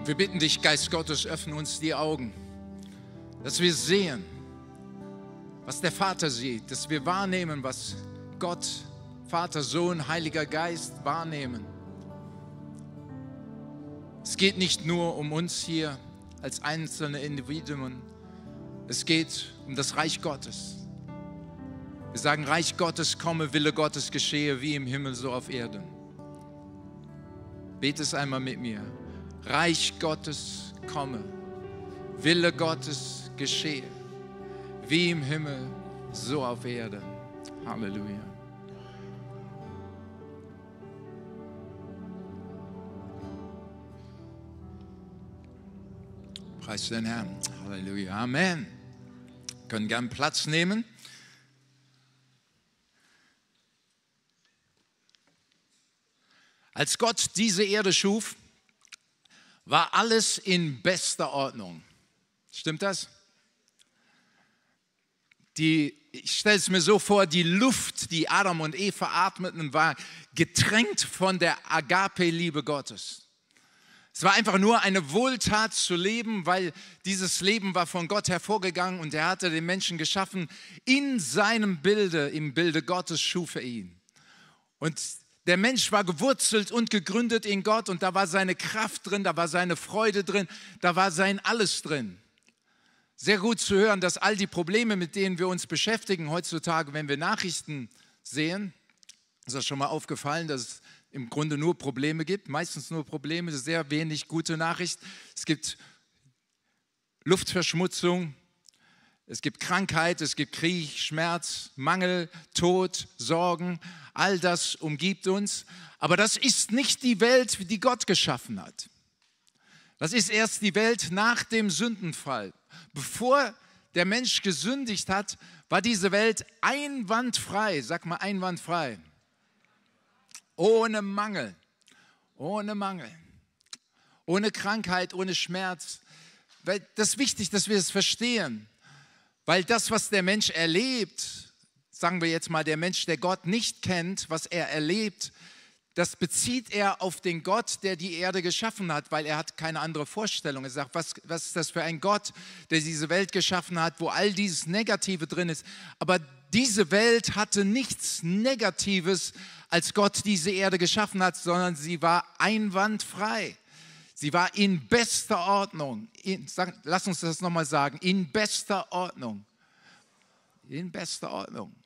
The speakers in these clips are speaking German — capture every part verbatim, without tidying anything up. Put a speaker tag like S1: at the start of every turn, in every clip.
S1: Wir bitten dich, Geist Gottes, öffne uns die Augen, dass wir sehen, was der Vater sieht, dass wir wahrnehmen, was Gott, Vater, Sohn, Heiliger Geist wahrnehmen. Es geht nicht nur um uns hier als einzelne Individuen, es geht um das Reich Gottes. Wir sagen, Reich Gottes komme, Wille Gottes geschehe, wie im Himmel, so auf Erden. Bete es einmal mit mir. Reich Gottes komme, Wille Gottes geschehe, wie im Himmel, so auf Erden. Halleluja. Preis den Herrn. Halleluja. Amen. Wir können gerne Platz nehmen. Als Gott diese Erde schuf, war alles in bester Ordnung. Stimmt das? Die, ich stelle es mir so vor, die Luft, die Adam und Eva atmeten, war getränkt von der Agape-Liebe Gottes. Es war einfach nur eine Wohltat zu leben, weil dieses Leben war von Gott hervorgegangen und er hatte den Menschen geschaffen. In seinem Bilde, im Bilde Gottes schuf er ihn. Und der Mensch war gewurzelt und gegründet in Gott und da war seine Kraft drin, da war seine Freude drin, da war sein Alles drin. Sehr gut zu hören, dass all die Probleme, mit denen wir uns beschäftigen heutzutage, wenn wir Nachrichten sehen, ist das schon mal aufgefallen, dass es im Grunde nur Probleme gibt, meistens nur Probleme, sehr wenig gute Nachricht. Es gibt Luftverschmutzung, es gibt Krankheit, es gibt Krieg, Schmerz, Mangel, Tod, Sorgen, all das umgibt uns. Aber das ist nicht die Welt, die Gott geschaffen hat. Das ist erst die Welt nach dem Sündenfall. Bevor der Mensch gesündigt hat, war diese Welt einwandfrei. Sag mal einwandfrei. Ohne Mangel, ohne Mangel, ohne Krankheit, ohne Schmerz. Das ist wichtig, dass wir es verstehen. Weil das, was der Mensch erlebt, sagen wir jetzt mal, der Mensch, der Gott nicht kennt, was er erlebt, das bezieht er auf den Gott, der die Erde geschaffen hat, weil er hat keine andere Vorstellung. Er sagt, was, was ist das für ein Gott, der diese Welt geschaffen hat, wo all dieses Negative drin ist. Aber diese Welt hatte nichts Negatives, als Gott diese Erde geschaffen hat, sondern sie war einwandfrei. Sie war in bester Ordnung. In, sag, lass uns das nochmal sagen. In bester Ordnung. In bester Ordnung.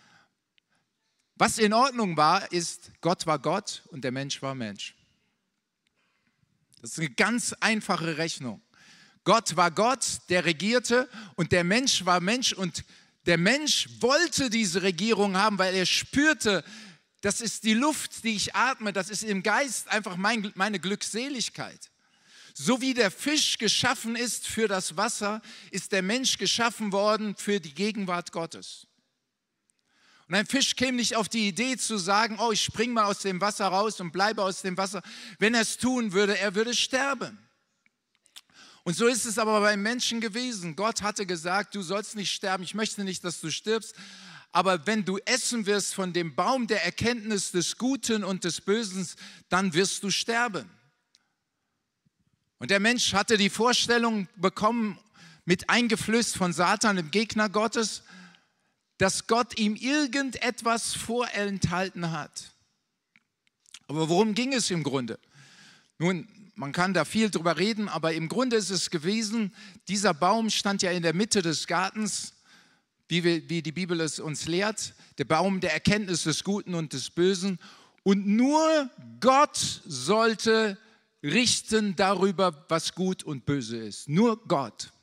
S1: Was in Ordnung war, ist, Gott war Gott und der Mensch war Mensch. Das ist eine ganz einfache Rechnung. Gott war Gott, der regierte und der Mensch war Mensch und der Mensch wollte diese Regierung haben, weil er spürte, das ist die Luft, die ich atme, das ist im Geist einfach mein, meine Glückseligkeit. So wie der Fisch geschaffen ist für das Wasser, ist der Mensch geschaffen worden für die Gegenwart Gottes. Und ein Fisch käme nicht auf die Idee zu sagen, oh, ich springe mal aus dem Wasser raus und bleibe aus dem Wasser. Wenn er es tun würde, er würde sterben. Und so ist es aber beim Menschen gewesen. Gott hatte gesagt, du sollst nicht sterben, ich möchte nicht, dass du stirbst. Aber wenn du essen wirst von dem Baum der Erkenntnis des Guten und des Bösen, dann wirst du sterben. Und der Mensch hatte die Vorstellung bekommen, mit eingeflößt von Satan, dem Gegner Gottes, dass Gott ihm irgendetwas vorenthalten hat. Aber worum ging es im Grunde? Nun, man kann da viel drüber reden, aber im Grunde ist es gewesen, dieser Baum stand ja in der Mitte des Gartens, wie, wir, wie die Bibel es uns lehrt, der Baum der Erkenntnis des Guten und des Bösen. Und nur Gott sollte richten darüber, was gut und böse ist. Nur Gott.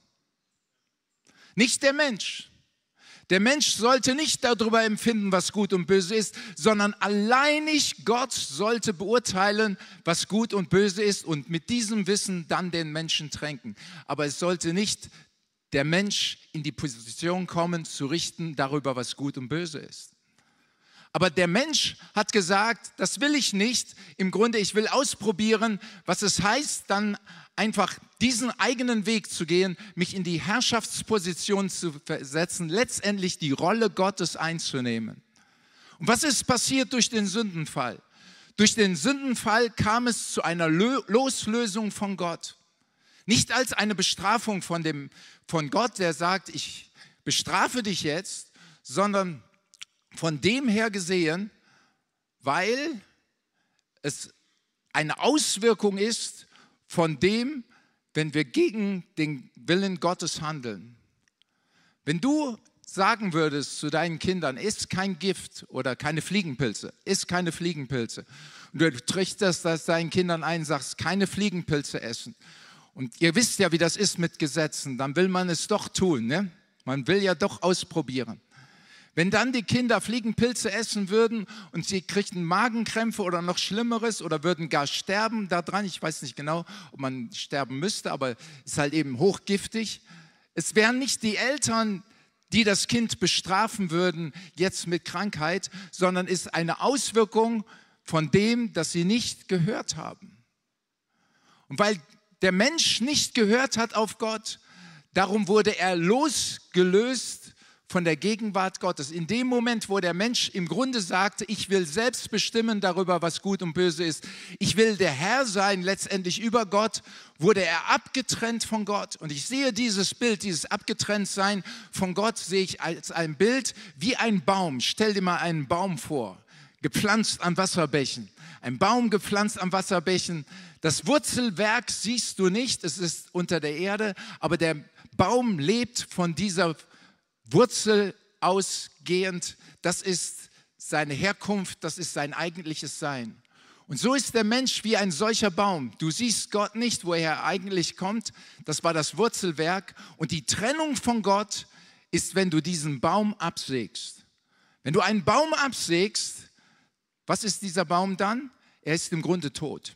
S1: Nicht der Mensch. Der Mensch sollte nicht darüber empfinden, was gut und böse ist, sondern alleinig Gott sollte beurteilen, was gut und böse ist und mit diesem Wissen dann den Menschen tränken. Aber es sollte nicht der Mensch in die Position kommen, zu richten darüber, was gut und böse ist. Aber der Mensch hat gesagt, das will ich nicht. Im Grunde, ich will ausprobieren, was es heißt, dann einfach diesen eigenen Weg zu gehen, mich in die Herrschaftsposition zu versetzen, letztendlich die Rolle Gottes einzunehmen. Und was ist passiert durch den Sündenfall? Durch den Sündenfall kam es zu einer Loslösung von Gott. Nicht als eine Bestrafung von, dem, von Gott, der sagt, ich bestrafe dich jetzt, sondern von dem her gesehen, weil es eine Auswirkung ist von dem, wenn wir gegen den Willen Gottes handeln. Wenn du sagen würdest zu deinen Kindern, iss kein Gift oder keine Fliegenpilze, iss keine Fliegenpilze. Und du trichterst das deinen Kindern ein, sagst, keine Fliegenpilze essen. Und ihr wisst ja, wie das ist mit Gesetzen, dann will man es doch tun, ne? Man will ja doch ausprobieren. Wenn dann die Kinder Fliegenpilze essen würden und sie kriegten Magenkrämpfe oder noch Schlimmeres oder würden gar sterben daran, ich weiß nicht genau, ob man sterben müsste, aber es ist halt eben hochgiftig. Es wären nicht die Eltern, die das Kind bestrafen würden, jetzt mit Krankheit, sondern ist eine Auswirkung von dem, dass sie nicht gehört haben. Und weil der Mensch nicht gehört hat auf Gott, darum wurde er losgelöst von der Gegenwart Gottes. In dem Moment, wo der Mensch im Grunde sagte, ich will selbst bestimmen darüber, was gut und böse ist, ich will der Herr sein, letztendlich über Gott, wurde er abgetrennt von Gott. Und ich sehe dieses Bild, dieses Abgetrenntsein von Gott, sehe ich als ein Bild wie ein Baum. Stell dir mal einen Baum vor, gepflanzt an Wasserbächen. Ein Baum gepflanzt an Wasserbächen. Das Wurzelwerk siehst du nicht, es ist unter der Erde, aber der Baum lebt von dieser Wurzel ausgehend, das ist seine Herkunft, das ist sein eigentliches Sein. Und so ist der Mensch wie ein solcher Baum. Du siehst Gott nicht, woher er eigentlich kommt, das war das Wurzelwerk. Und die Trennung von Gott ist, wenn du diesen Baum absägst. Wenn du einen Baum absägst, was ist dieser Baum dann? Er ist im Grunde tot.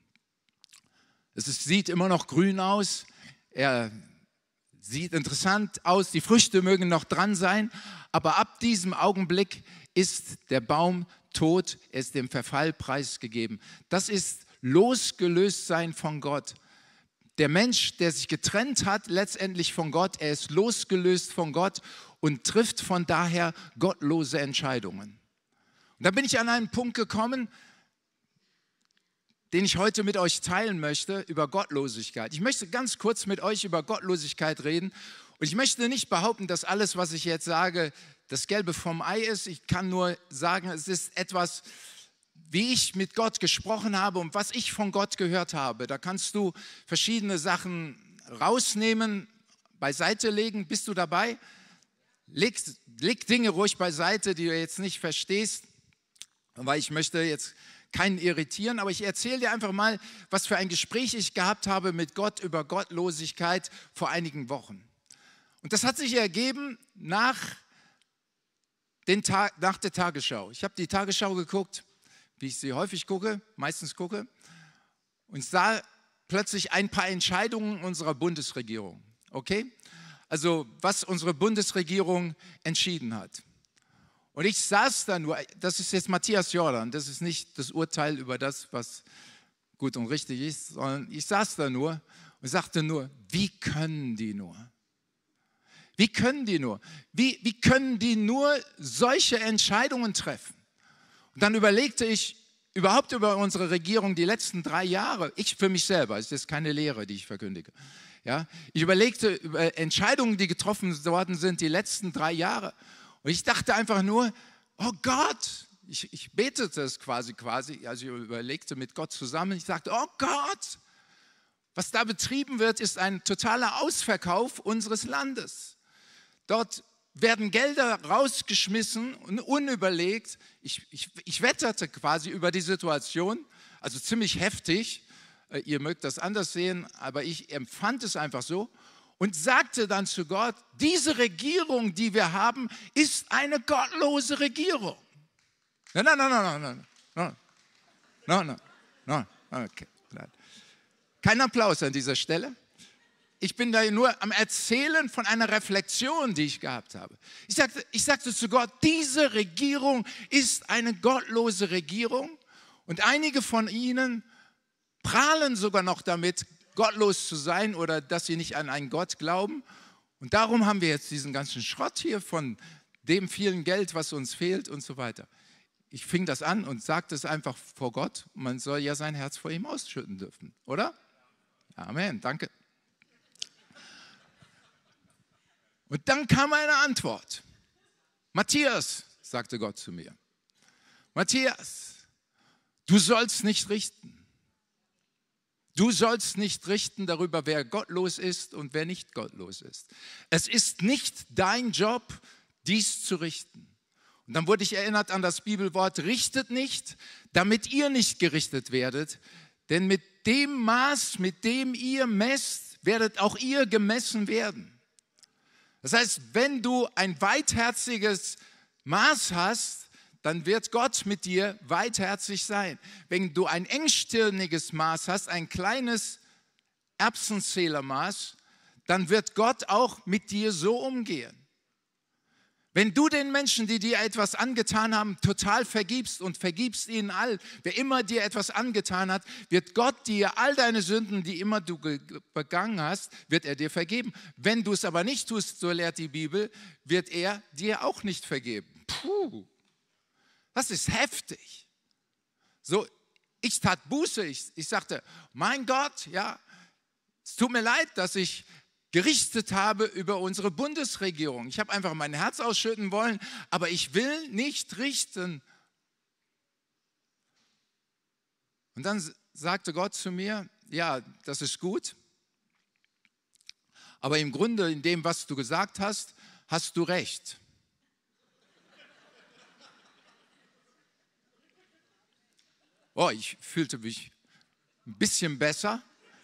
S1: Es ist, sieht immer noch grün aus, er sieht interessant aus, die Früchte mögen noch dran sein, aber ab diesem Augenblick ist der Baum tot, er ist dem Verfall preisgegeben. Das ist Losgelöstsein von Gott. Der Mensch, der sich getrennt hat, letztendlich von Gott, er ist losgelöst von Gott und trifft von daher gottlose Entscheidungen. Und da bin ich an einen Punkt gekommen, den ich heute mit euch teilen möchte, über Gottlosigkeit. Ich möchte ganz kurz mit euch über Gottlosigkeit reden. Und ich möchte nicht behaupten, dass alles, was ich jetzt sage, das Gelbe vom Ei ist. Ich kann nur sagen, es ist etwas, wie ich mit Gott gesprochen habe und was ich von Gott gehört habe. Da kannst du verschiedene Sachen rausnehmen, beiseite legen. Bist du dabei? Leg, leg Dinge ruhig beiseite, die du jetzt nicht verstehst, weil ich möchte jetzt keinen irritieren, aber ich erzähle dir einfach mal, was für ein Gespräch ich gehabt habe mit Gott über Gottlosigkeit vor einigen Wochen. Und das hat sich ergeben nach, den Tag, nach der Tagesschau. Ich habe die Tagesschau geguckt, wie ich sie häufig gucke, meistens gucke, und sah plötzlich ein paar Entscheidungen unserer Bundesregierung. Okay? Also was unsere Bundesregierung entschieden hat. Und ich saß da nur, das ist jetzt Matthias Jordan, das ist nicht das Urteil über das, was gut und richtig ist, sondern ich saß da nur und sagte nur, wie können die nur? Wie können die nur? Wie, wie können die nur solche Entscheidungen treffen? Und dann überlegte ich überhaupt über unsere Regierung die letzten drei Jahre, ich für mich selber, es ist keine Lehre, die ich verkündige. Ja, ich überlegte über Entscheidungen, die getroffen worden sind die letzten drei Jahre. Und ich dachte einfach nur, oh Gott, ich, ich betete es quasi, quasi, also ich überlegte mit Gott zusammen, ich sagte, oh Gott, was da betrieben wird, ist ein totaler Ausverkauf unseres Landes. Dort werden Gelder rausgeschmissen und unüberlegt. Ich, ich, ich wetterte quasi über die Situation, also ziemlich heftig. Ihr mögt das anders sehen, aber ich empfand es einfach so. Und sagte dann zu Gott, diese Regierung, die wir haben, ist eine gottlose Regierung. Nein, nein, nein, nein, nein, nein, nein, nein, nein, nein, okay. Kein Applaus an dieser Stelle. Ich bin da nur am Erzählen von einer Reflexion, die ich gehabt habe. Ich sagte, ich sagte zu Gott, diese Regierung ist eine gottlose Regierung und einige von ihnen prahlen sogar noch damit, gottlos zu sein oder dass sie nicht an einen Gott glauben. Und darum haben wir jetzt diesen ganzen Schrott hier von dem vielen Geld, was uns fehlt und so weiter. Ich fing das an und sagte es einfach vor Gott. Man soll ja sein Herz vor ihm ausschütten dürfen, oder? Amen, danke. Und dann kam eine Antwort. Matthias, sagte Gott zu mir, Matthias, du sollst nicht richten. Du sollst nicht richten darüber, wer gottlos ist und wer nicht gottlos ist. Es ist nicht dein Job, dies zu richten. Und dann wurde ich erinnert an das Bibelwort, richtet nicht, damit ihr nicht gerichtet werdet. Denn mit dem Maß, mit dem ihr messt, werdet auch ihr gemessen werden. Das heißt, wenn du ein weitherziges Maß hast, dann wird Gott mit dir weitherzig sein. Wenn du ein engstirniges Maß hast, ein kleines Erbsenzählermaß, dann wird Gott auch mit dir so umgehen. Wenn du den Menschen, die dir etwas angetan haben, total vergibst und vergibst ihnen all, wer immer dir etwas angetan hat, wird Gott dir all deine Sünden, die immer du begangen hast, wird er dir vergeben. Wenn du es aber nicht tust, so lehrt die Bibel, wird er dir auch nicht vergeben. Puh, das ist heftig. So, ich tat Buße, ich, ich sagte, mein Gott, ja, es tut mir leid, dass ich gerichtet habe über unsere Bundesregierung. Ich habe einfach mein Herz ausschütten wollen, aber ich will nicht richten. Und dann sagte Gott zu mir, ja, das ist gut, aber im Grunde in dem, was du gesagt hast, hast du recht. Oh, ich fühlte mich ein bisschen besser.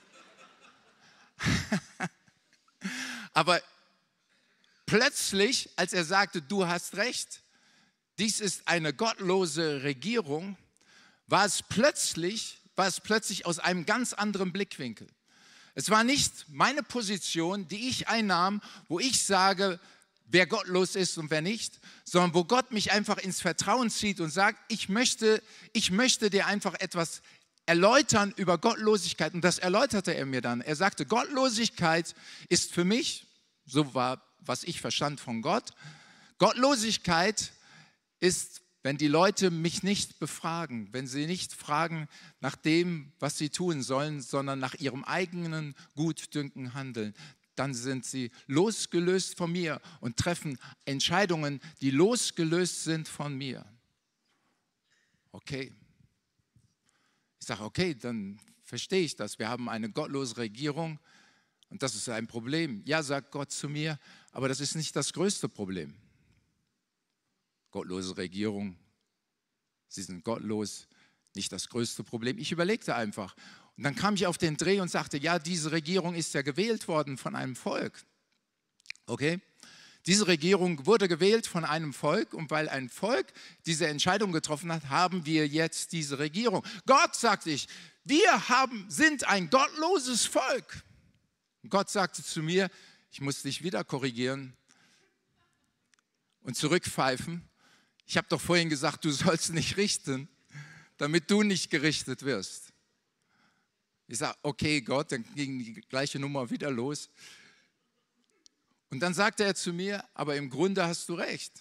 S1: Aber plötzlich, als er sagte, du hast recht, dies ist eine gottlose Regierung, war es plötzlich, war es plötzlich aus einem ganz anderen Blickwinkel. Es war nicht meine Position, die ich einnahm, wo ich sage, wer gottlos ist und wer nicht, sondern wo Gott mich einfach ins Vertrauen zieht und sagt, ich möchte, ich möchte dir einfach etwas erläutern über Gottlosigkeit. Und das erläuterte er mir dann. Er sagte, Gottlosigkeit ist für mich, so war, was ich verstand von Gott, Gottlosigkeit ist, wenn die Leute mich nicht befragen, wenn sie nicht fragen nach dem, was sie tun sollen, sondern nach ihrem eigenen Gutdünken handeln. Dann sind sie losgelöst von mir und treffen Entscheidungen, die losgelöst sind von mir. Okay. Ich sage, okay, dann verstehe ich das. Wir haben eine gottlose Regierung und das ist ein Problem. Ja, sagt Gott zu mir, aber das ist nicht das größte Problem. Gottlose Regierung, sie sind gottlos, nicht das größte Problem. Ich überlegte einfach. Und dann kam ich auf den Dreh und sagte, ja, diese Regierung ist ja gewählt worden von einem Volk. Okay? Diese Regierung wurde gewählt von einem Volk und weil ein Volk diese Entscheidung getroffen hat, haben wir jetzt diese Regierung. Gott, sagte ich, wir haben, sind ein gottloses Volk. Und Gott sagte zu mir, ich muss dich wieder korrigieren und zurückpfeifen. Ich habe doch vorhin gesagt, du sollst nicht richten, damit du nicht gerichtet wirst. Ich sage, okay Gott, dann ging die gleiche Nummer wieder los. Und dann sagte er zu mir, aber im Grunde hast du recht.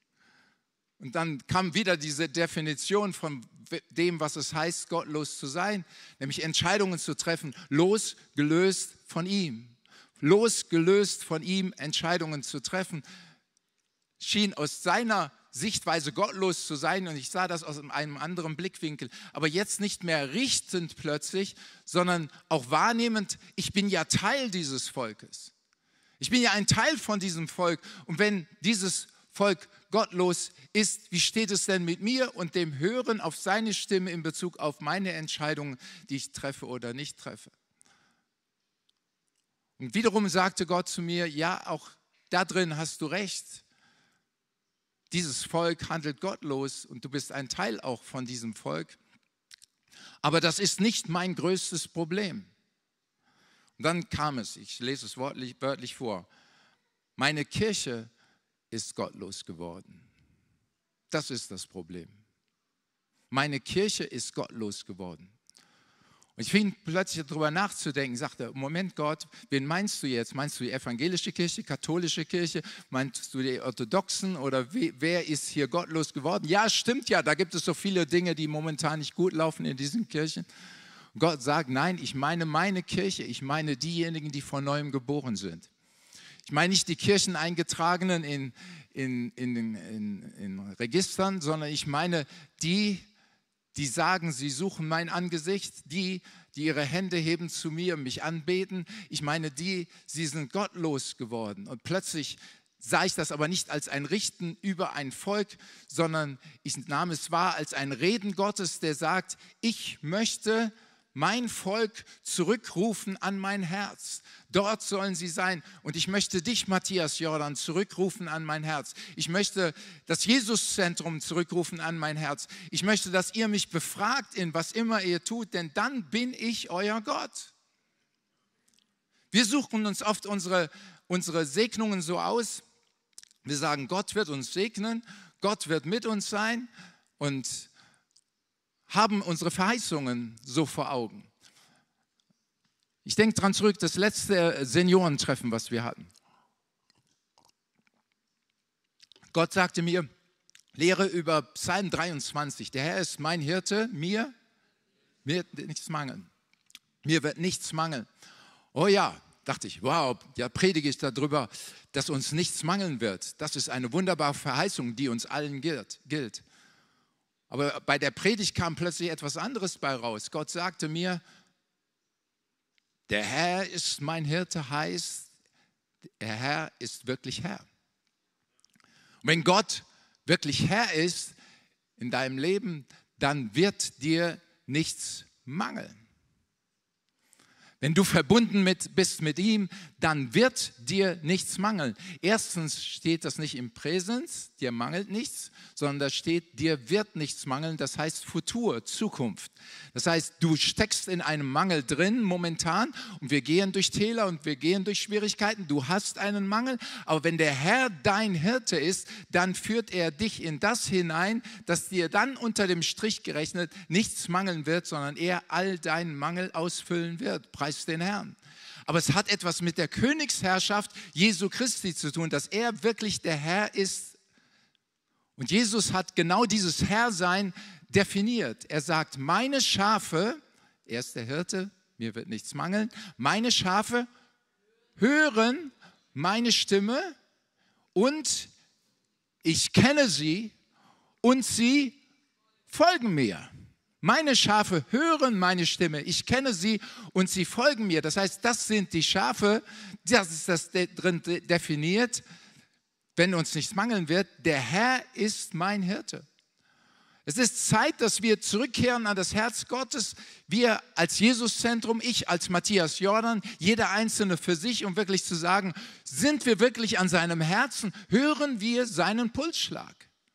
S1: Und dann kam wieder diese Definition von dem, was es heißt, gottlos zu sein, nämlich Entscheidungen zu treffen, losgelöst von ihm. Losgelöst von ihm Entscheidungen zu treffen, schien aus seiner Sichtweise gottlos zu sein und ich sah das aus einem anderen Blickwinkel, aber jetzt nicht mehr richtend plötzlich, sondern auch wahrnehmend, ich bin ja Teil dieses Volkes. Ich bin ja ein Teil von diesem Volk und wenn dieses Volk gottlos ist, wie steht es denn mit mir und dem Hören auf seine Stimme in Bezug auf meine Entscheidungen, die ich treffe oder nicht treffe? Und wiederum sagte Gott zu mir, ja, auch da drin hast du recht. Dieses Volk handelt gottlos und du bist ein Teil auch von diesem Volk. Aber das ist nicht mein größtes Problem. Und dann kam es, ich lese es wörtlich, wörtlich vor, meine Kirche ist gottlos geworden. Das ist das Problem. Meine Kirche ist gottlos geworden. Und ich fing plötzlich darüber nachzudenken, sagte, Moment Gott, wen meinst du jetzt? Meinst du die evangelische Kirche, katholische Kirche? Meinst du die orthodoxen oder we, wer ist hier gottlos geworden? Ja, stimmt ja, da gibt es so viele Dinge, die momentan nicht gut laufen in diesen Kirchen. Und Gott sagt, nein, ich meine meine Kirche, ich meine diejenigen, die von Neuem geboren sind. Ich meine nicht die Kircheneingetragenen in, in, in, in, in Registern, sondern ich meine die, die sagen, sie suchen mein Angesicht, die, die ihre Hände heben zu mir, mich anbeten. Ich meine die, sie sind gottlos geworden. Und plötzlich sah ich das aber nicht als ein Richten über ein Volk, sondern ich nahm es wahr als ein Reden Gottes, der sagt, ich möchte mein Volk zurückrufen an mein Herz. Dort sollen sie sein. Und ich möchte dich, Matthias Jordan, zurückrufen an mein Herz. Ich möchte das Jesuszentrum zurückrufen an mein Herz. Ich möchte, dass ihr mich befragt in was immer ihr tut, denn dann bin ich euer Gott. Wir suchen uns oft unsere, unsere Segnungen so aus. Wir sagen, Gott wird uns segnen, Gott wird mit uns sein und haben unsere Verheißungen so vor Augen. Ich denke daran zurück, das letzte Seniorentreffen, was wir hatten. Gott sagte mir, lehre über Psalm dreiundzwanzig. Der Herr ist mein Hirte, mir wird nichts mangeln. Mir wird nichts mangeln. Oh ja, dachte ich, wow, ja predige ich darüber, dass uns nichts mangeln wird. Das ist eine wunderbare Verheißung, die uns allen gilt. gilt. Aber bei der Predigt kam plötzlich etwas anderes bei raus. Gott sagte mir, der Herr ist mein Hirte, heißt, der Herr ist wirklich Herr. Und wenn Gott wirklich Herr ist in deinem Leben, dann wird dir nichts mangeln. Wenn du verbunden mit, bist mit ihm, dann wird dir nichts mangeln. Erstens steht das nicht im Präsens, dir mangelt nichts, sondern da steht, dir wird nichts mangeln, das heißt Futur, Zukunft. Das heißt, du steckst in einem Mangel drin momentan und wir gehen durch Täler und wir gehen durch Schwierigkeiten. Du hast einen Mangel, aber wenn der Herr dein Hirte ist, dann führt er dich in das hinein, dass dir dann unter dem Strich gerechnet nichts mangeln wird, sondern er all deinen Mangel ausfüllen wird. Preis den Herrn. Aber es hat etwas mit der Königsherrschaft Jesu Christi zu tun, dass er wirklich der Herr ist. Und Jesus hat genau dieses Herrsein definiert. Er sagt, meine Schafe, er ist der Hirte, mir wird nichts mangeln, meine Schafe hören meine Stimme und ich kenne sie und sie folgen mir. Meine Schafe hören meine Stimme, ich kenne sie und sie folgen mir. Das heißt, das sind die Schafe, das ist das drin definiert, wenn uns nichts mangeln wird. Der Herr ist mein Hirte. Es ist Zeit, dass wir zurückkehren an das Herz Gottes. Wir als Jesuszentrum, ich als Matthias Jordan, jeder Einzelne für sich, um wirklich zu sagen, sind wir wirklich an seinem Herzen? Hören wir seinen Pulsschlag?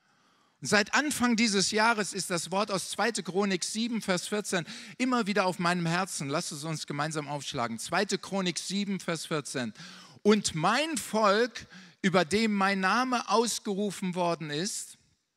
S1: Seit Anfang dieses Jahres ist das Wort aus zweiter Chronik sieben, Vers vierzehn immer wieder auf meinem Herzen. Lasst es uns gemeinsam aufschlagen. zweiter Chronik sieben, Vers vierzehn. Und mein Volk, über dem mein Name ausgerufen worden ist,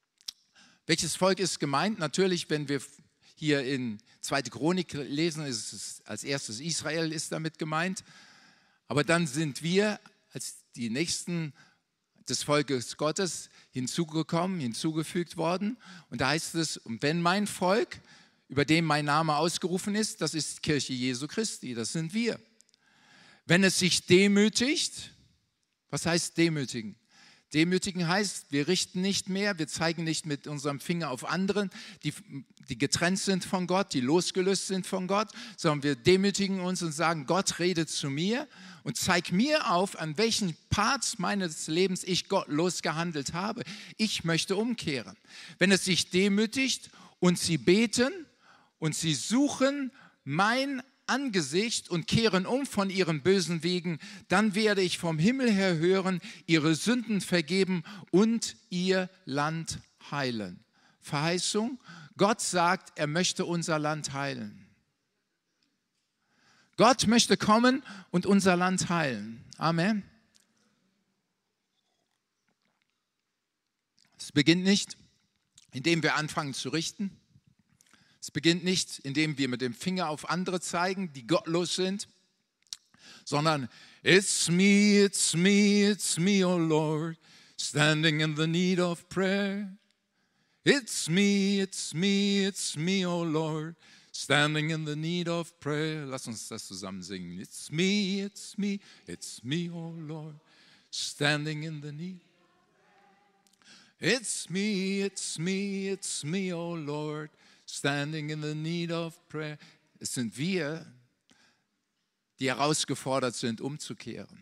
S1: welches Volk ist gemeint? Natürlich, wenn wir hier in zweiter Chronik lesen, ist es als erstes Israel ist damit gemeint. Aber dann sind wir als die Nächsten des Volkes Gottes hinzugekommen, hinzugefügt worden. Und da heißt es, und wenn mein Volk, über dem mein Name ausgerufen ist, das ist Kirche Jesu Christi, das sind wir. Wenn es sich demütigt, was heißt demütigen? Demütigen heißt, wir richten nicht mehr, wir zeigen nicht mit unserem Finger auf anderen, die, die getrennt sind von Gott, die losgelöst sind von Gott, sondern wir demütigen uns und sagen, Gott redet zu mir und zeig mir auf, an welchen Parts meines Lebens ich gottlos gehandelt habe. Ich möchte umkehren. Wenn es sich demütigt und sie beten und sie suchen mein Angesicht und kehren um von ihren bösen Wegen, dann werde ich vom Himmel her hören, ihre Sünden vergeben und ihr Land heilen. Verheißung, Gott sagt, er möchte unser Land heilen. Gott möchte kommen und unser Land heilen. Amen. Es beginnt nicht, indem wir anfangen zu richten. Es beginnt nicht, indem wir mit dem Finger auf andere zeigen, die gottlos sind, sondern it's me, it's me, it's me, oh Lord, standing in the need of prayer. It's me, it's me, it's me, oh Lord, standing in the need of prayer. Lass uns das zusammen singen. It's me, it's me, it's me, oh Lord, standing in the need. It's me, it's me, it's me, oh Lord, standing in the need of prayer. Es sind wir, die herausgefordert sind, umzukehren.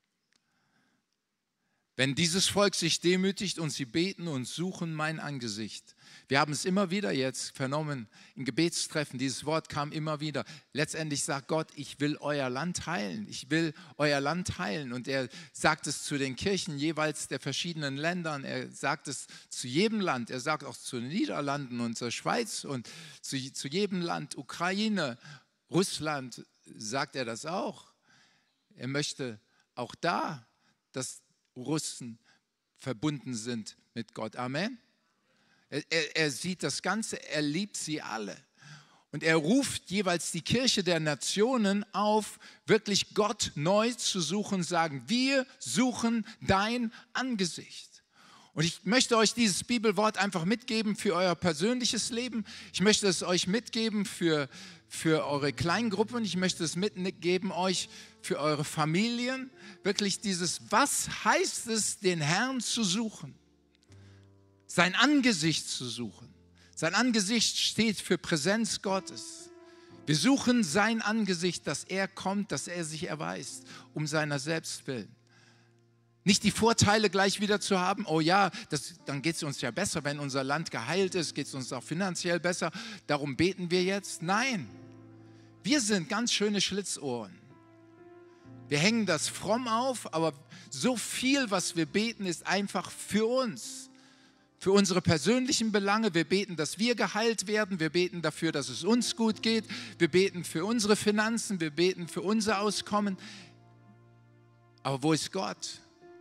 S1: Wenn dieses Volk sich demütigt und sie beten und suchen mein Angesicht. Wir haben es immer wieder jetzt vernommen in Gebetstreffen, dieses Wort kam immer wieder. Letztendlich sagt Gott, ich will euer Land heilen, ich will euer Land heilen. Und er sagt es zu den Kirchen jeweils der verschiedenen Ländern, er sagt es zu jedem Land, er sagt auch zu den Niederlanden und zur Schweiz und zu, zu jedem Land, Ukraine, Russland, sagt er das auch. Er möchte auch da, dass Russen verbunden sind mit Gott. Amen. Er, er, er sieht das Ganze, er liebt sie alle. Und er ruft jeweils die Kirche der Nationen auf, wirklich Gott neu zu suchen, sagen, wir suchen dein Angesicht. Und ich möchte euch dieses Bibelwort einfach mitgeben für euer persönliches Leben. Ich möchte es euch mitgeben für, für eure Kleingruppen. Ich möchte es mitgeben euch für eure Familien. Wirklich dieses, was heißt es, den Herrn zu suchen? Sein Angesicht zu suchen. Sein Angesicht steht für Präsenz Gottes. Wir suchen sein Angesicht, dass er kommt, dass er sich erweist, um seiner selbst willen. Nicht die Vorteile gleich wieder zu haben, oh ja, das, dann geht es uns ja besser, wenn unser Land geheilt ist, geht es uns auch finanziell besser, darum beten wir jetzt. Nein, wir sind ganz schöne Schlitzohren. Wir hängen das fromm auf, aber so viel, was wir beten, ist einfach für uns, für unsere persönlichen Belange. Wir beten, dass wir geheilt werden, wir beten dafür, dass es uns gut geht, wir beten für unsere Finanzen, wir beten für unser Auskommen. Aber wo ist Gott?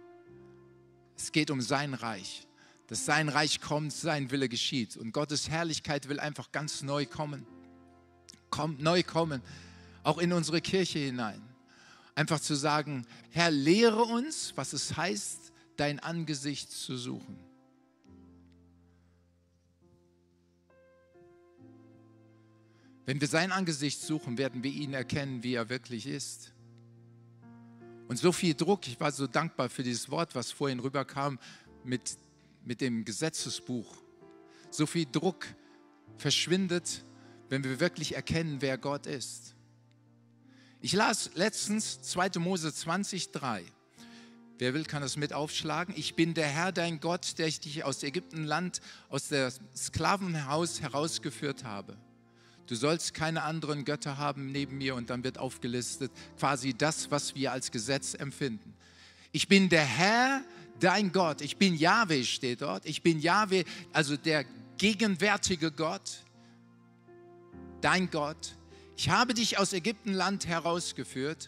S1: Es geht um sein Reich, dass sein Reich kommt, sein Wille geschieht. Und Gottes Herrlichkeit will einfach ganz neu kommen, kommt neu kommen, auch in unsere Kirche hinein. Einfach zu sagen, Herr, lehre uns, was es heißt, dein Angesicht zu suchen. Wenn wir sein Angesicht suchen, werden wir ihn erkennen, wie er wirklich ist. Und so viel Druck, ich war so dankbar für dieses Wort, was vorhin rüberkam mit, mit dem Gesetzesbuch. So viel Druck verschwindet, wenn wir wirklich erkennen, wer Gott ist. Ich las letztens zweiter Mose zwanzig, drei. Wer will, kann das mit aufschlagen. Ich bin der Herr, dein Gott, der ich dich aus Ägyptenland, aus dem Sklavenhaus herausgeführt habe. Du sollst keine anderen Götter haben neben mir, und dann wird aufgelistet quasi das, was wir als Gesetz empfinden. Ich bin der Herr, dein Gott. Ich bin Jahwe, steht dort. Ich bin Jahwe, also der gegenwärtige Gott, dein Gott. Ich habe dich aus Ägyptenland herausgeführt.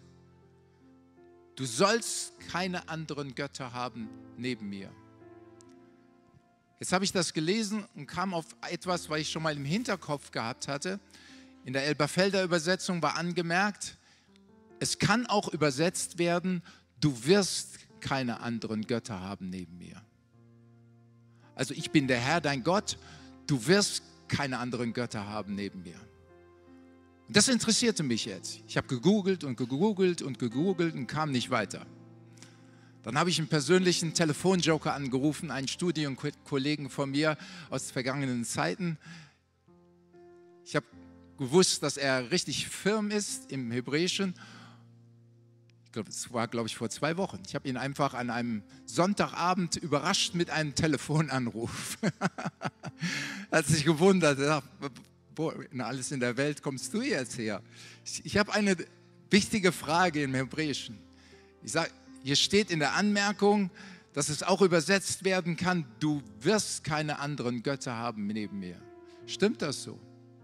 S1: Du sollst keine anderen Götter haben neben mir. Jetzt habe ich das gelesen und kam auf etwas, was ich schon mal im Hinterkopf gehabt hatte. In der Elberfelder Übersetzung war angemerkt, es kann auch übersetzt werden, du wirst keine anderen Götter haben neben mir. Also ich bin der Herr, dein Gott, du wirst keine anderen Götter haben neben mir. Und das interessierte mich jetzt. Ich habe gegoogelt und gegoogelt und gegoogelt und kam nicht weiter. Dann habe ich einen persönlichen Telefonjoker angerufen, einen Studienkollegen von mir aus vergangenen Zeiten. Ich habe gewusst, dass er richtig firm ist im Hebräischen. Ich glaube, es war, glaube ich, vor zwei Wochen. Ich habe ihn einfach an einem Sonntagabend überrascht mit einem Telefonanruf. Er hat sich gewundert, er dachte, wo in alles in der Welt kommst du jetzt her? Ich, ich habe eine wichtige Frage im Hebräischen. Ich sage, hier steht in der Anmerkung, dass es auch übersetzt werden kann, du wirst keine anderen Götter haben neben mir. Stimmt das so?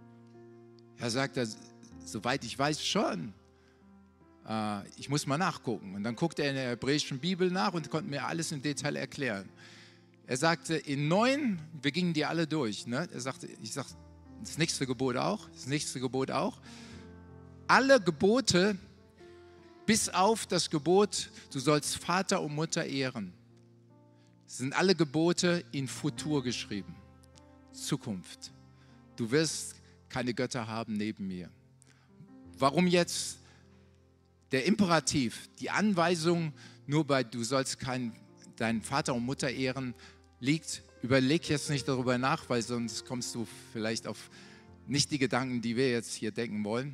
S1: Er sagt, er, soweit ich weiß, schon. Äh, ich muss mal nachgucken. Und dann guckte er in der hebräischen Bibel nach und konnte mir alles im Detail erklären. Er sagte, in neun, wir gingen die alle durch. Ne? Er sagte, ich sage, das nächste Gebot auch, das nächste Gebot auch. Alle Gebote, bis auf das Gebot, du sollst Vater und Mutter ehren, sind alle Gebote in Futur geschrieben. Zukunft. Du wirst keine Götter haben neben mir. Warum jetzt der Imperativ, die Anweisung nur bei du sollst keinen, deinen Vater und Mutter ehren, liegt. Überleg jetzt nicht darüber nach, weil sonst kommst du vielleicht auf nicht die Gedanken, die wir jetzt hier denken wollen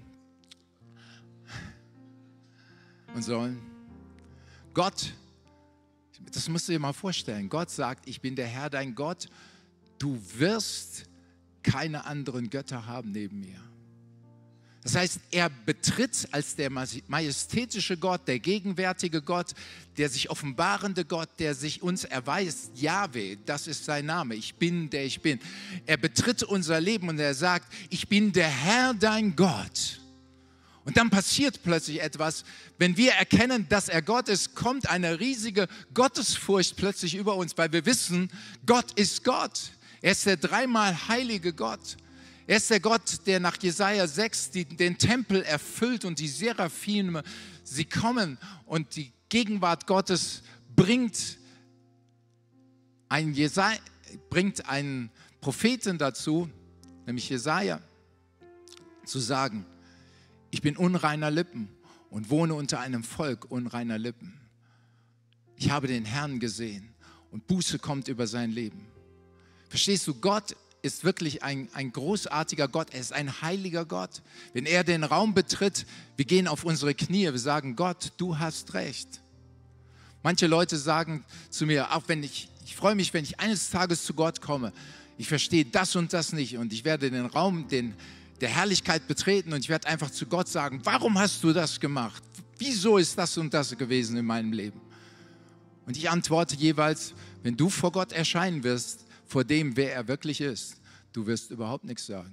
S1: und sollen. Gott, das musst du dir mal vorstellen, Gott sagt, ich bin der Herr, dein Gott, du wirst keine anderen Götter haben neben mir. Das heißt, er betritt als der majestätische Gott, der gegenwärtige Gott, der sich offenbarende Gott, der sich uns erweist, Jahwe, das ist sein Name, ich bin, der ich bin. Er betritt unser Leben und er sagt, ich bin der Herr, dein Gott. Und dann passiert plötzlich etwas, wenn wir erkennen, dass er Gott ist, kommt eine riesige Gottesfurcht plötzlich über uns, weil wir wissen, Gott ist Gott. Er ist der dreimal heilige Gott. Er ist der Gott, der nach Jesaja sechs die, den Tempel erfüllt und die Seraphime, sie kommen und die Gegenwart Gottes bringt, ein Jesaja, bringt einen Propheten dazu, nämlich Jesaja, zu sagen, ich bin unreiner Lippen und wohne unter einem Volk unreiner Lippen. Ich habe den Herrn gesehen und Buße kommt über sein Leben. Verstehst du, Gott ist wirklich ein, ein großartiger Gott, er ist ein heiliger Gott. Wenn er den Raum betritt, wir gehen auf unsere Knie, wir sagen, Gott, du hast recht. Manche Leute sagen zu mir, auch wenn ich, ich freue mich, wenn ich eines Tages zu Gott komme, ich verstehe das und das nicht und ich werde den Raum den, der Herrlichkeit betreten und ich werde einfach zu Gott sagen, warum hast du das gemacht? Wieso ist das und das gewesen in meinem Leben? Und ich antworte jeweils, wenn du vor Gott erscheinen wirst, vor dem, wer er wirklich ist, du wirst überhaupt nichts sagen.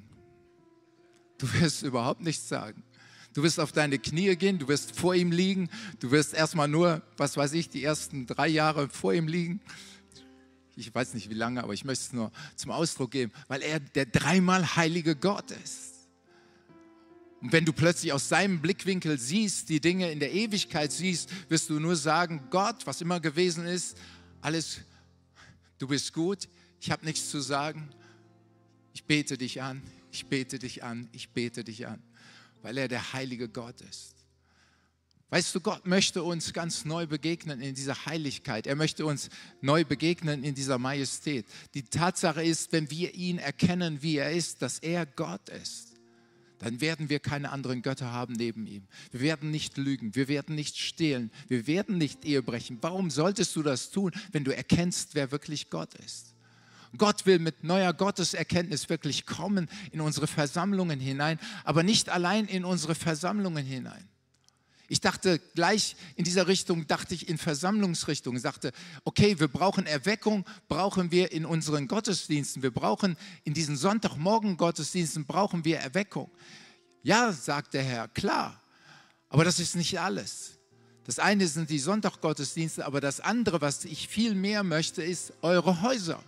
S1: Du wirst überhaupt nichts sagen. Du wirst auf deine Knie gehen, du wirst vor ihm liegen, du wirst erstmal nur, was weiß ich, die ersten drei Jahre vor ihm liegen. Ich weiß nicht wie lange, aber ich möchte es nur zum Ausdruck geben, weil er der dreimal heilige Gott ist. Und wenn du plötzlich aus seinem Blickwinkel siehst, die Dinge in der Ewigkeit siehst, wirst du nur sagen, Gott, was immer gewesen ist, alles, du bist gut, ich habe nichts zu sagen, ich bete dich an, ich bete dich an, ich bete dich an, weil er der heilige Gott ist. Weißt du, Gott möchte uns ganz neu begegnen in dieser Heiligkeit. Er möchte uns neu begegnen in dieser Majestät. Die Tatsache ist, wenn wir ihn erkennen, wie er ist, dass er Gott ist, dann werden wir keine anderen Götter haben neben ihm. Wir werden nicht lügen, wir werden nicht stehlen, wir werden nicht Ehe brechen. Warum solltest du das tun, wenn du erkennst, wer wirklich Gott ist? Gott will mit neuer Gotteserkenntnis wirklich kommen in unsere Versammlungen hinein, aber nicht allein in unsere Versammlungen hinein. Ich dachte gleich in dieser Richtung, dachte ich in Versammlungsrichtung, sagte, okay, wir brauchen Erweckung, brauchen wir in unseren Gottesdiensten, wir brauchen in diesen Sonntagmorgen-Gottesdiensten, brauchen wir Erweckung. Ja, sagt der Herr, klar, aber das ist nicht alles. Das eine sind die Sonntaggottesdienste, aber das andere, was ich viel mehr möchte, ist eure Häuser.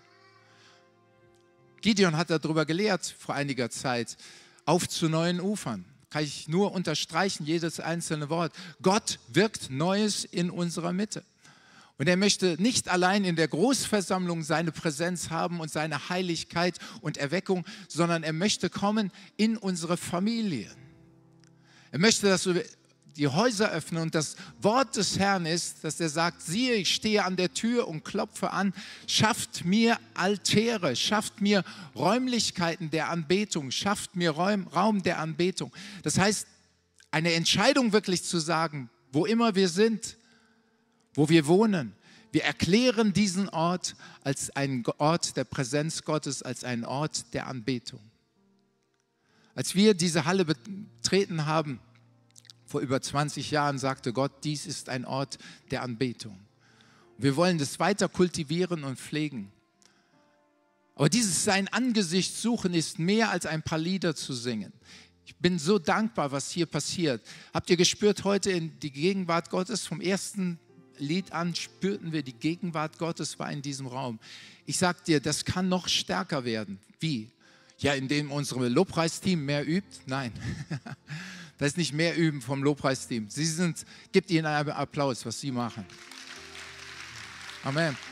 S1: Gideon hat darüber gelehrt vor einiger Zeit, auf zu neuen Ufern. Kann ich nur unterstreichen, jedes einzelne Wort. Gott wirkt Neues in unserer Mitte. Und er möchte nicht allein in der Großversammlung seine Präsenz haben und seine Heiligkeit und Erweckung, sondern er möchte kommen in unsere Familien. Er möchte, dass wir die Häuser öffnen und das Wort des Herrn ist, dass er sagt, siehe, ich stehe an der Tür und klopfe an, schafft mir Altäre, schafft mir Räumlichkeiten der Anbetung, schafft mir Raum, Raum der Anbetung. Das heißt, eine Entscheidung wirklich zu sagen, wo immer wir sind, wo wir wohnen, wir erklären diesen Ort als einen Ort der Präsenz Gottes, als einen Ort der Anbetung. Als wir diese Halle betreten haben, vor über zwanzig Jahren, sagte Gott, dies ist ein Ort der Anbetung. Wir wollen das weiter kultivieren und pflegen. Aber dieses sein Angesicht suchen ist mehr als ein paar Lieder zu singen. Ich bin so dankbar, was hier passiert. Habt ihr gespürt heute in die Gegenwart Gottes? Vom ersten Lied an spürten wir, die Gegenwart Gottes war in diesem Raum. Ich sag dir, das kann noch stärker werden. Wie? Ja, indem unser Lobpreisteam mehr übt? Nein. Das ist nicht mehr Üben vom Lobpreisteam. Sie sind, gebt ihnen einen Applaus, was sie machen. Amen.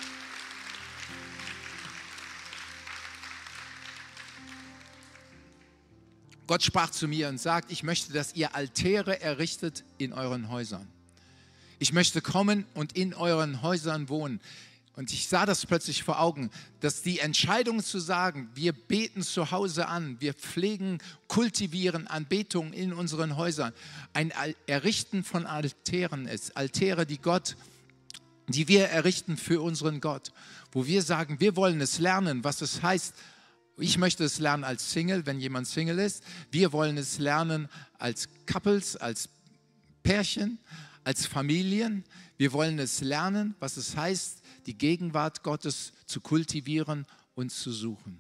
S1: Gott sprach zu mir und sagt, ich möchte, dass ihr Altäre errichtet in euren Häusern. Ich möchte kommen und in euren Häusern wohnen. Und ich sah das plötzlich vor Augen, dass die Entscheidung zu sagen, wir beten zu Hause an, wir pflegen, kultivieren Anbetung in unseren Häusern, ein Errichten von Altären ist. Altäre, die Gott, die wir errichten für unseren Gott, wo wir sagen, wir wollen es lernen, was es heißt. Ich möchte es lernen als Single, wenn jemand Single ist. Wir wollen es lernen als Couples, als Pärchen, als Familien. Wir wollen es lernen, was es heißt, die Gegenwart Gottes zu kultivieren und zu suchen.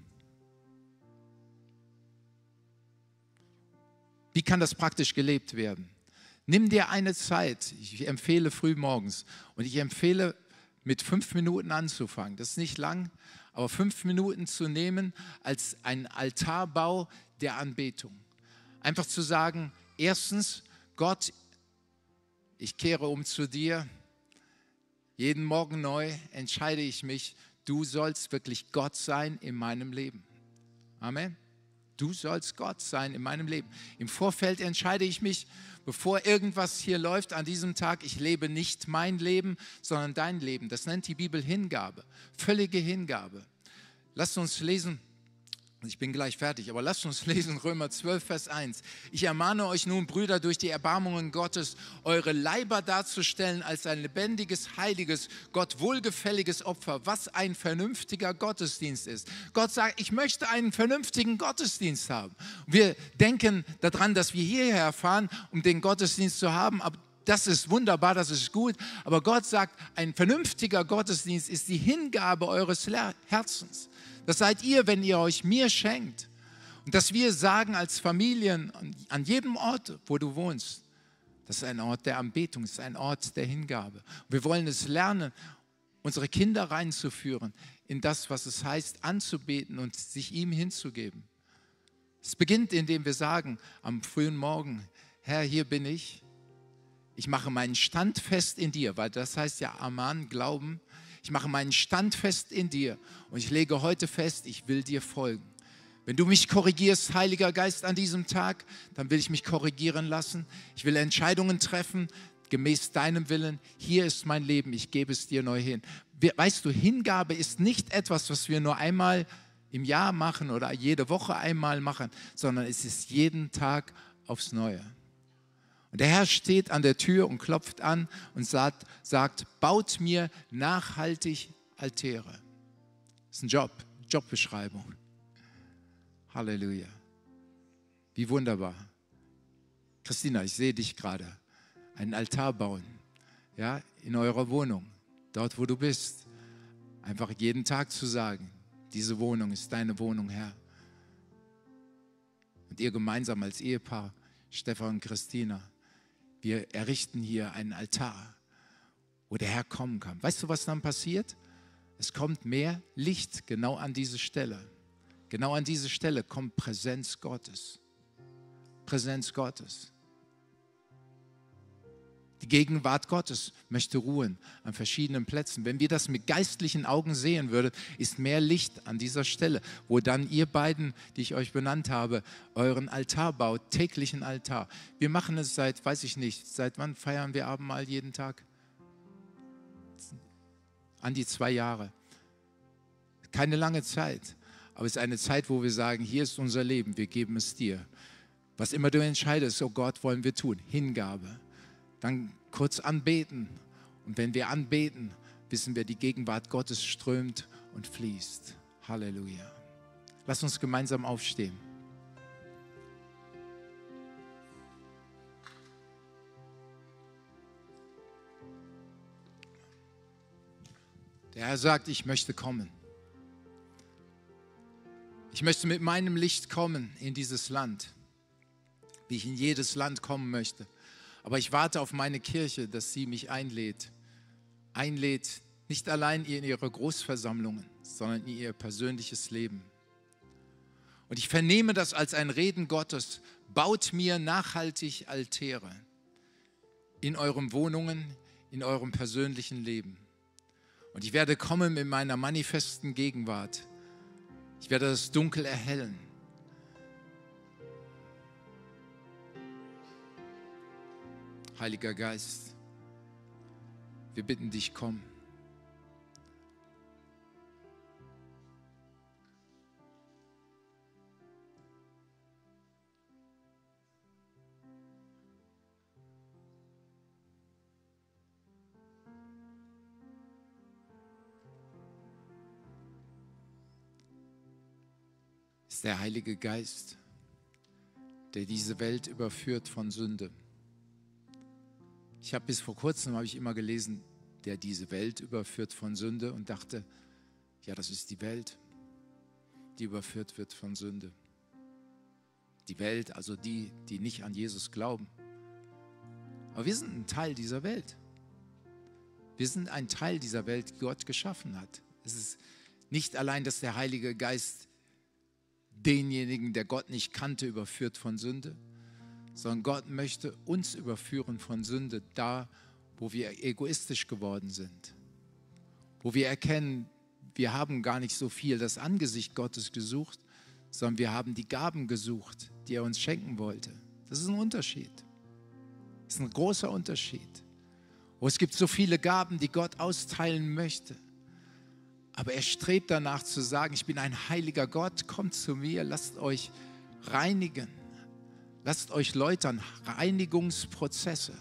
S1: Wie kann das praktisch gelebt werden? Nimm dir eine Zeit, ich empfehle früh morgens und ich empfehle mit fünf Minuten anzufangen. Das ist nicht lang, aber fünf Minuten zu nehmen als einen Altarbau der Anbetung. Einfach zu sagen, erstens, Gott, ich kehre um zu dir. Jeden Morgen neu entscheide ich mich, du sollst wirklich Gott sein in meinem Leben. Amen. Du sollst Gott sein in meinem Leben. Im Vorfeld entscheide ich mich, bevor irgendwas hier läuft an diesem Tag, ich lebe nicht mein Leben, sondern dein Leben. Das nennt die Bibel Hingabe, völlige Hingabe. Lasst uns lesen. Ich bin gleich fertig, aber lasst uns lesen Römer zwölf, Vers eins. Ich ermahne euch nun, Brüder, durch die Erbarmungen Gottes, eure Leiber darzustellen als ein lebendiges, heiliges, Gott wohlgefälliges Opfer, was ein vernünftiger Gottesdienst ist. Gott sagt, ich möchte einen vernünftigen Gottesdienst haben. Wir denken daran, dass wir hierher fahren, um den Gottesdienst zu haben, aber das ist wunderbar, das ist gut, aber Gott sagt, ein vernünftiger Gottesdienst ist die Hingabe eures Herzens. Das seid ihr, wenn ihr euch mir schenkt. Und dass wir sagen als Familien, an jedem Ort, wo du wohnst, das ist ein Ort der Anbetung, das ist ein Ort der Hingabe. Und wir wollen es lernen, unsere Kinder reinzuführen in das, was es heißt, anzubeten und sich ihm hinzugeben. Es beginnt, indem wir sagen, am frühen Morgen, Herr, hier bin ich. Ich mache meinen Stand fest in dir, weil das heißt ja Amen, Glauben. Ich mache meinen Stand fest in dir und ich lege heute fest, ich will dir folgen. Wenn du mich korrigierst, Heiliger Geist, an diesem Tag, dann will ich mich korrigieren lassen. Ich will Entscheidungen treffen, gemäß deinem Willen. Hier ist mein Leben, ich gebe es dir neu hin. Weißt du, Hingabe ist nicht etwas, was wir nur einmal im Jahr machen oder jede Woche einmal machen, sondern es ist jeden Tag aufs Neue. Und der Herr steht an der Tür und klopft an und sagt, sagt, baut mir nachhaltig Altäre. Das ist ein Job, Jobbeschreibung. Halleluja. Wie wunderbar. Christina, ich sehe dich gerade. Einen Altar bauen, ja, in eurer Wohnung, dort wo du bist. Einfach jeden Tag zu sagen, diese Wohnung ist deine Wohnung, Herr. Und ihr gemeinsam als Ehepaar, Stefan und Christina, wir errichten hier einen Altar, wo der Herr kommen kann. Weißt du, was dann passiert? Es kommt mehr Licht genau an diese Stelle. Genau an diese Stelle kommt Präsenz Gottes. Präsenz Gottes. Die Gegenwart Gottes möchte ruhen an verschiedenen Plätzen. Wenn wir das mit geistlichen Augen sehen würden, ist mehr Licht an dieser Stelle, wo dann ihr beiden, die ich euch benannt habe, euren Altar baut, täglichen Altar. Wir machen es seit, weiß ich nicht, seit wann feiern wir Abendmahl jeden Tag? An die zwei Jahre. Keine lange Zeit, aber es ist eine Zeit, wo wir sagen, hier ist unser Leben, wir geben es dir. Was immer du entscheidest, oh Gott, wollen wir tun, Hingabe. Dann kurz anbeten. Und wenn wir anbeten, wissen wir, die Gegenwart Gottes strömt und fließt. Halleluja. Lass uns gemeinsam aufstehen. Der Herr sagt, ich möchte kommen. Ich möchte mit meinem Licht kommen in dieses Land, wie ich in jedes Land kommen möchte. Aber ich warte auf meine Kirche, dass sie mich einlädt. Einlädt, nicht allein in ihre Großversammlungen, sondern in ihr persönliches Leben. Und ich vernehme das als ein Reden Gottes. Baut mir nachhaltig Altäre in euren Wohnungen, in eurem persönlichen Leben. Und ich werde kommen mit meiner manifesten Gegenwart. Ich werde das Dunkel erhellen. Heiliger Geist, Wir bitten dich, komm. Ist der Heilige Geist, der diese Welt überführt von Sünde. Ich habe bis vor kurzem, habe ich immer gelesen, der diese Welt überführt von Sünde und dachte, ja, das ist die Welt, die überführt wird von Sünde. Die Welt, also die, die nicht an Jesus glauben. Aber wir sind ein Teil dieser Welt. Wir sind ein Teil dieser Welt, die Gott geschaffen hat. Es ist nicht allein, dass der Heilige Geist denjenigen, der Gott nicht kannte, überführt von Sünde, sondern Gott möchte uns überführen von Sünde, da, wo wir egoistisch geworden sind, wo wir erkennen, wir haben gar nicht so viel das Angesicht Gottes gesucht, sondern wir haben die Gaben gesucht, die er uns schenken wollte. Das ist ein Unterschied. Das ist ein großer Unterschied. Oh, es gibt so viele Gaben, die Gott austeilen möchte. Aber er strebt danach zu sagen, ich bin ein heiliger Gott, kommt zu mir, lasst euch reinigen. Lasst euch läutern, Reinigungsprozesse.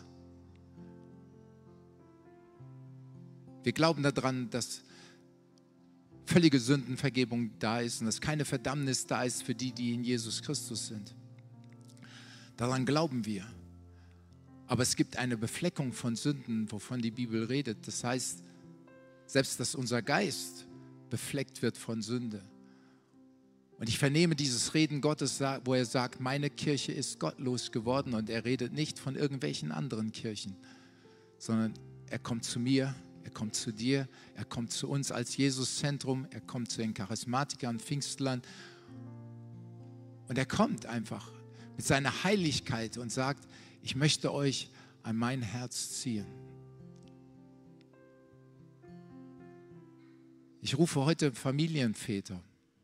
S1: Wir glauben daran, dass völlige Sündenvergebung da ist und dass keine Verdammnis da ist für die, die in Jesus Christus sind. Daran glauben wir. Aber es gibt eine Befleckung von Sünden, wovon die Bibel redet. Das heißt, selbst dass unser Geist befleckt wird von Sünde. Und ich vernehme dieses Reden Gottes, wo er sagt, meine Kirche ist gottlos geworden. Und er redet nicht von irgendwelchen anderen Kirchen, sondern er kommt zu mir, er kommt zu dir, er kommt zu uns als Jesus-Zentrum, er kommt zu den Charismatikern, Pfingstlern. Und er kommt einfach mit seiner Heiligkeit und sagt, ich möchte euch an mein Herz ziehen. Ich rufe heute Familienväter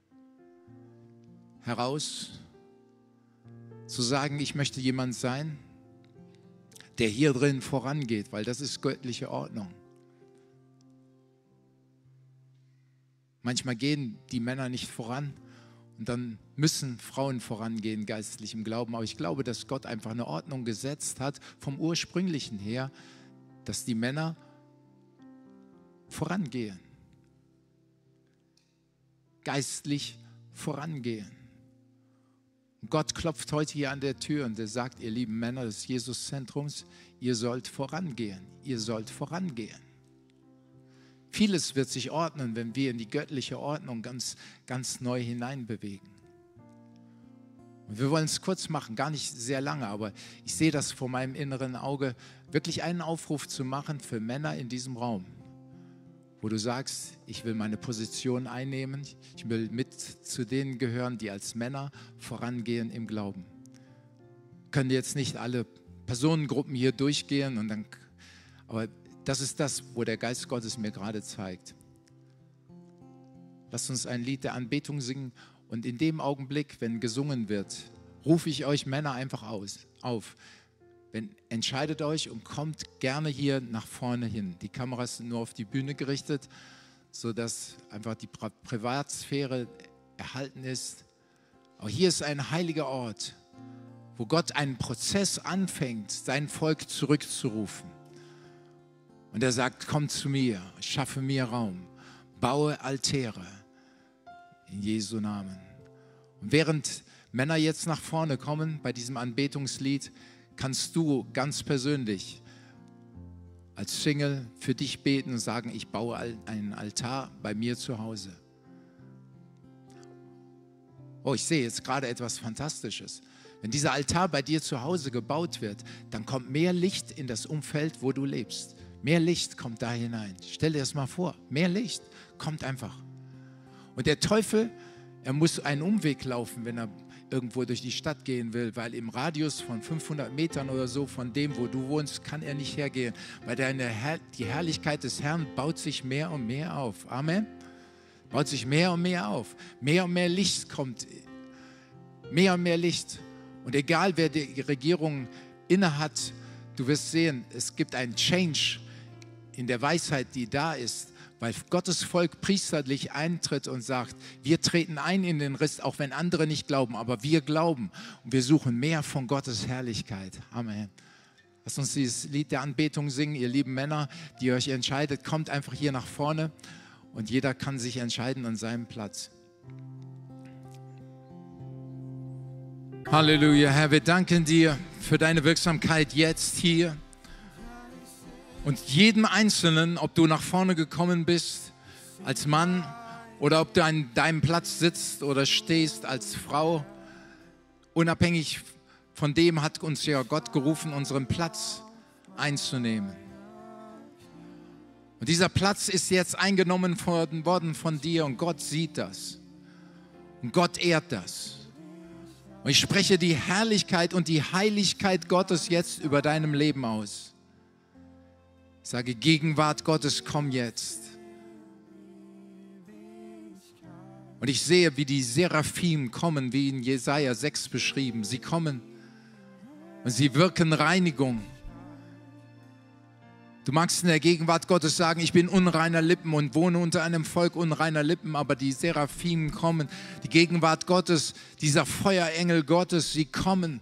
S1: heraus, zu sagen, ich möchte jemand sein, der hier drin vorangeht, weil das ist göttliche Ordnung. Manchmal gehen die Männer nicht voran und dann müssen Frauen vorangehen, geistlich im Glauben. Aber ich glaube, dass Gott einfach eine Ordnung gesetzt hat, vom Ursprünglichen her, dass die Männer vorangehen. Geistlich vorangehen. Und Gott klopft heute hier an der Tür und er sagt, ihr lieben Männer des Jesus-Zentrums, ihr sollt vorangehen, ihr sollt vorangehen. Vieles wird sich ordnen, wenn wir in die göttliche Ordnung ganz, ganz neu hineinbewegen. Und wir wollen es kurz machen, gar nicht sehr lange, aber ich sehe das vor meinem inneren Auge, wirklich einen Aufruf zu machen für Männer in diesem Raum, wo du sagst, ich will meine Position einnehmen, ich will mit zu denen gehören, die als Männer vorangehen im Glauben. Wir können jetzt nicht alle Personengruppen hier durchgehen, und dann, aber das ist das, wo der Geist Gottes mir gerade zeigt. Lasst uns ein Lied der Anbetung singen und in dem Augenblick, wenn gesungen wird, rufe ich euch Männer einfach aus, auf. Wenn, entscheidet euch und kommt gerne hier nach vorne hin. Die Kameras sind nur auf die Bühne gerichtet, sodass einfach die Pri- Privatsphäre erhalten ist. Aber hier ist ein heiliger Ort, wo Gott einen Prozess anfängt, sein Volk zurückzurufen. Und er sagt, komm zu mir, schaffe mir Raum, baue Altäre in Jesu Namen. Und während Männer jetzt nach vorne kommen bei diesem Anbetungslied, kannst du ganz persönlich als Single für dich beten und sagen, ich baue einen Altar bei mir zu Hause. Oh, ich sehe jetzt gerade etwas Fantastisches. Wenn dieser Altar bei dir zu Hause gebaut wird, dann kommt mehr Licht in das Umfeld, wo du lebst. Mehr Licht kommt da hinein. Stell dir das mal vor. Mehr Licht kommt einfach. Und der Teufel, er muss einen Umweg laufen, wenn er irgendwo durch die Stadt gehen will, weil im Radius von fünfhundert Metern oder so von dem, wo du wohnst, kann er nicht hergehen, weil deine Herr- die Herrlichkeit des Herrn baut sich mehr und mehr auf. Amen. Baut sich mehr und mehr auf. Mehr und mehr Licht kommt. Mehr und mehr Licht. Und egal, wer die Regierung innehat, du wirst sehen, es gibt einen Change in der Weisheit, die da ist, weil Gottes Volk priesterlich eintritt und sagt, wir treten ein in den Riss, auch wenn andere nicht glauben, aber wir glauben und wir suchen mehr von Gottes Herrlichkeit. Amen. Lasst uns dieses Lied der Anbetung singen, ihr lieben Männer, die ihr euch entscheidet, kommt einfach hier nach vorne und jeder kann sich entscheiden an seinem Platz. Halleluja, Herr, wir danken dir für deine Wirksamkeit jetzt hier. Und jedem Einzelnen, ob du nach vorne gekommen bist als Mann oder ob du an deinem Platz sitzt oder stehst als Frau, unabhängig von dem hat uns ja Gott gerufen, unseren Platz einzunehmen. Und dieser Platz ist jetzt eingenommen worden von dir und Gott sieht das. Und Gott ehrt das. Und ich spreche die Herrlichkeit und die Heiligkeit Gottes jetzt über deinem Leben aus. Ich sage, Gegenwart Gottes, komm jetzt. Und ich sehe, wie die Seraphim kommen, wie in Jesaja sechs beschrieben. Sie kommen und sie wirken Reinigung. Du magst in der Gegenwart Gottes sagen, ich bin unreiner Lippen und wohne unter einem Volk unreiner Lippen, aber die Seraphim kommen, die Gegenwart Gottes, dieser Feuerengel Gottes, sie kommen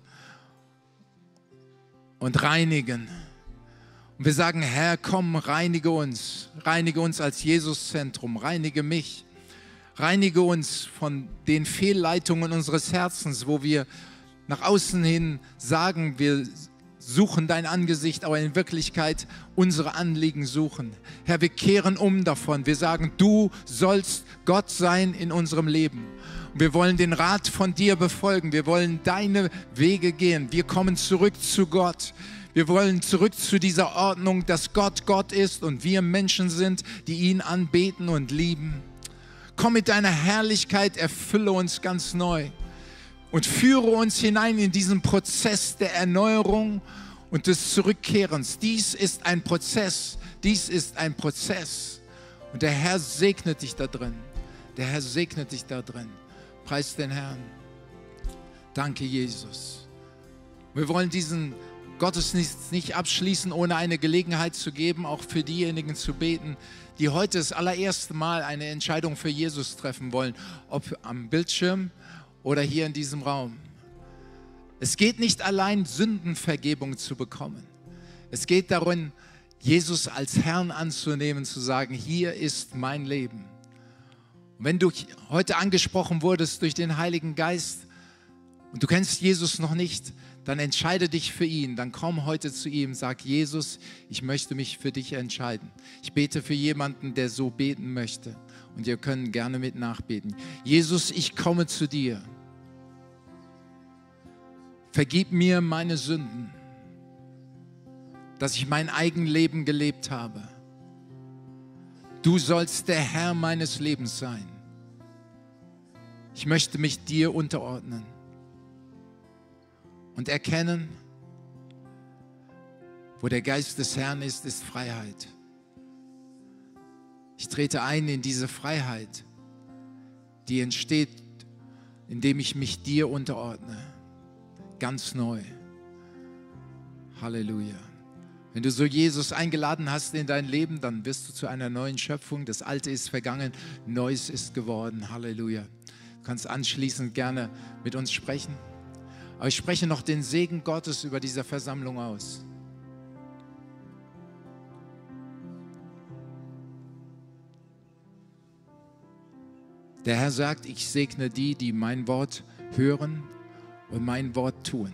S1: und reinigen. Und wir sagen, Herr, komm, reinige uns, reinige uns als Jesuszentrum, reinige mich, reinige uns von den Fehlleitungen unseres Herzens, wo wir nach außen hin sagen, wir suchen dein Angesicht, aber in Wirklichkeit unsere Anliegen suchen. Herr, wir kehren um davon. Wir sagen, du sollst Gott sein in unserem Leben. Und wir wollen den Rat von dir befolgen. Wir wollen deine Wege gehen. Wir kommen zurück zu Gott. Wir wollen zurück zu dieser Ordnung, dass Gott Gott ist und wir Menschen sind, die ihn anbeten und lieben. Komm mit deiner Herrlichkeit, erfülle uns ganz neu. Und führe uns hinein in diesen Prozess der Erneuerung und des Zurückkehrens. Dies ist ein Prozess, dies ist ein Prozess. Und der Herr segnet dich da drin. Der Herr segnet dich da drin. Preis den Herrn. Danke, Jesus. Wir wollen diesen Gottesdienst nicht abschließen, ohne eine Gelegenheit zu geben, auch für diejenigen zu beten, die heute das allererste Mal eine Entscheidung für Jesus treffen wollen, ob am Bildschirm oder hier in diesem Raum. Es geht nicht allein, Sündenvergebung zu bekommen. Es geht darum, Jesus als Herrn anzunehmen, zu sagen, hier ist mein Leben. Und wenn du heute angesprochen wurdest durch den Heiligen Geist und du kennst Jesus noch nicht, dann entscheide dich für ihn. Dann komm heute zu ihm, sag, Jesus, ich möchte mich für dich entscheiden. Ich bete für jemanden, der so beten möchte. Und ihr könnt gerne mit nachbeten. Jesus, ich komme zu dir. Vergib mir meine Sünden, dass ich mein Eigenleben gelebt habe. Du sollst der Herr meines Lebens sein. Ich möchte mich dir unterordnen und erkennen, wo der Geist des Herrn ist, ist Freiheit. Ich trete ein in diese Freiheit, die entsteht, indem ich mich dir unterordne. Ganz neu. Halleluja. Wenn du so Jesus eingeladen hast in dein Leben, dann wirst du zu einer neuen Schöpfung. Das Alte ist vergangen, Neues ist geworden. Halleluja. Du kannst anschließend gerne mit uns sprechen. Aber ich spreche noch den Segen Gottes über diese Versammlung aus. Der Herr sagt, ich segne die, die mein Wort hören und mein Wort tun.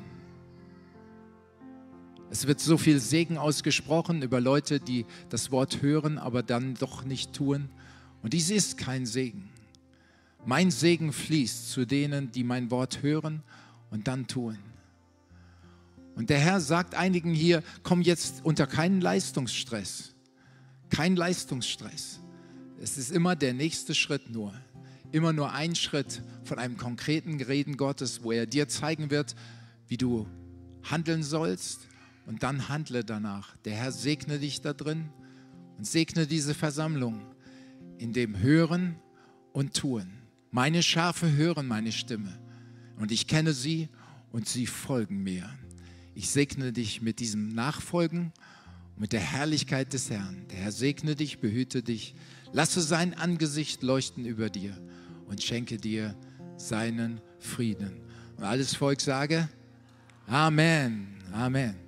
S1: Es wird so viel Segen ausgesprochen über Leute, die das Wort hören, aber dann doch nicht tun. Und dies ist kein Segen. Mein Segen fließt zu denen, die mein Wort hören und dann tun. Und der Herr sagt einigen hier, komm jetzt unter keinen Leistungsstress. Kein Leistungsstress. Es ist immer der nächste Schritt nur. Immer nur ein Schritt von einem konkreten Reden Gottes, wo er dir zeigen wird, wie du handeln sollst und dann handle danach. Der Herr segne dich da drin und segne diese Versammlung in dem Hören und Tun. Meine Schafe hören meine Stimme und ich kenne sie und sie folgen mir. Ich segne dich mit diesem Nachfolgen mit der Herrlichkeit des Herrn. Der Herr segne dich, behüte dich, lasse sein Angesicht leuchten über dir und schenke dir seinen Frieden. Und alles Volk sage, Amen, Amen.